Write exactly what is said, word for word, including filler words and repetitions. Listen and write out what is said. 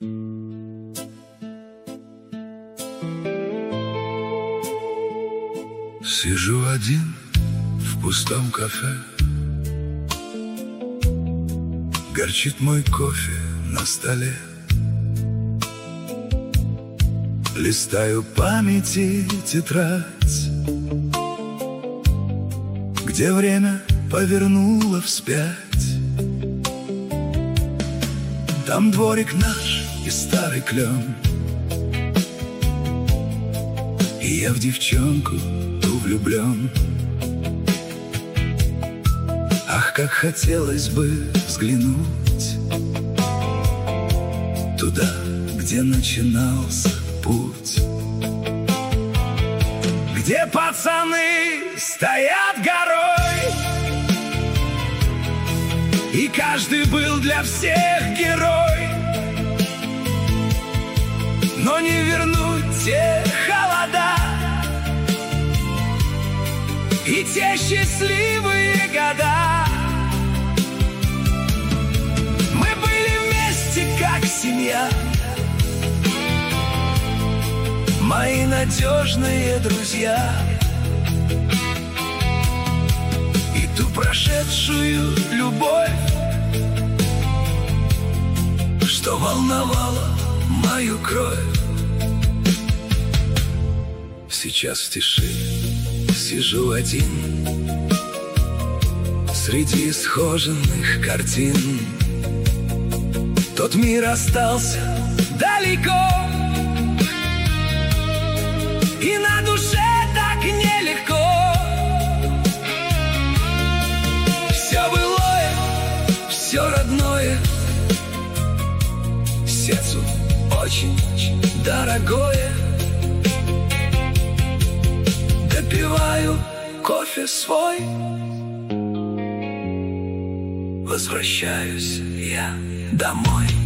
Сижу один в пустом кафе, горчит мой кофе на столе. Листаю памяти тетрадь, где время повернуло вспять. Там дворик наш и старый клен, и я в девчонку влюблен. Ах, как хотелось бы взглянуть туда, где начинался путь, где пацаны стоят горой, и каждый был для всех герой. Но не вернуть те холода и те счастливые года. Мы были вместе, как семья, мои надежные друзья. И ту прошедшую любовь, что волновала мою кровь, сейчас в тиши сижу один среди схоженных картин. Тот мир остался далеко, и на душе так нелегко. Все былое, все родное, сердцу очень дорогое. Допиваю кофе свой, возвращаюсь я домой.